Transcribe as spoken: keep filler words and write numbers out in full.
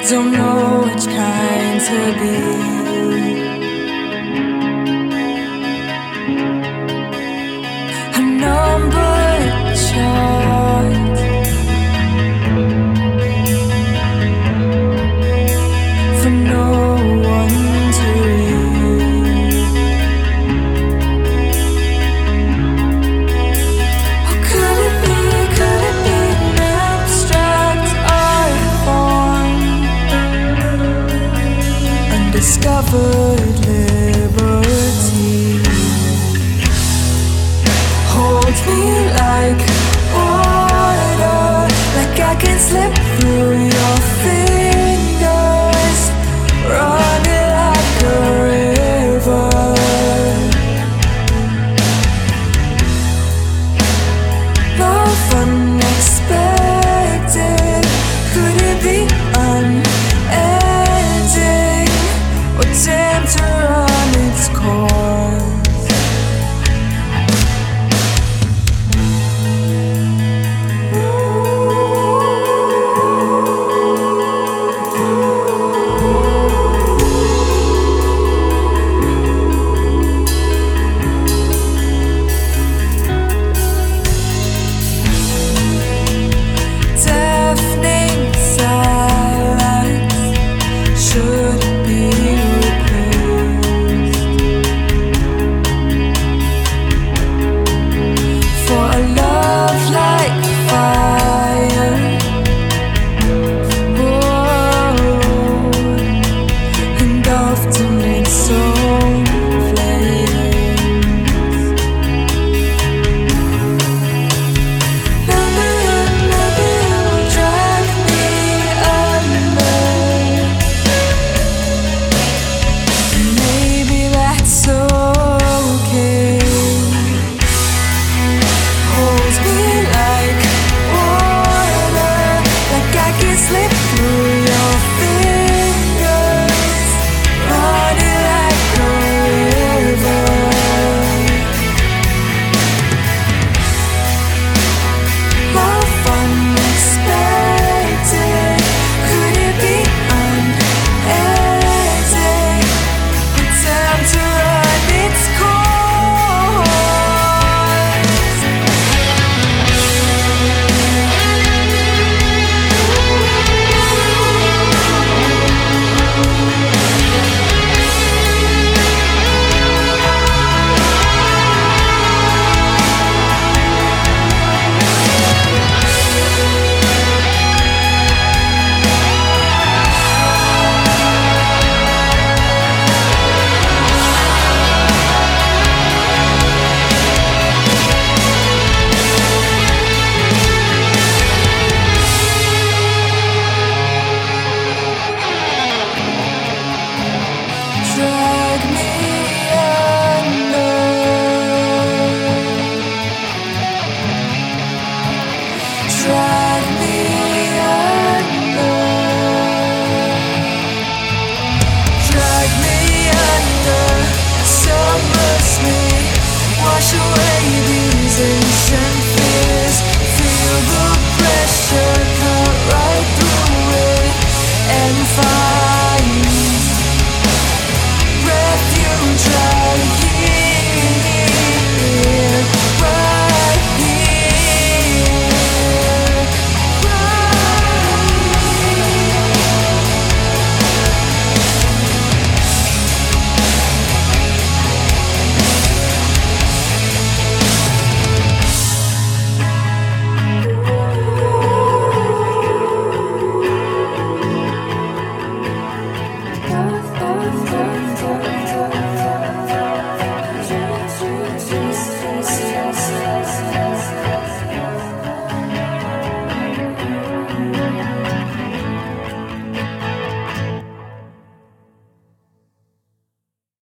Don't know which kind to be. A numbered chart for no one to read. Or could it be, could it be an abstract art form? Undiscovered liberty holds me like water, like I can slip through your fingers, running like a river. Love unexpected, could it be unending, or damned to run its course? Deafening silence should be replaced for a love like fire. Oh, engulfed in its own flames. Maybe, maybe it will drag me under. Maybe that's okay. Holds me like water, like I can slip through your fingers, running like a river. Love unexpected, could it be unending, or time to run its course? Drag me under, drag me under, drag me under, submerge me, wash away the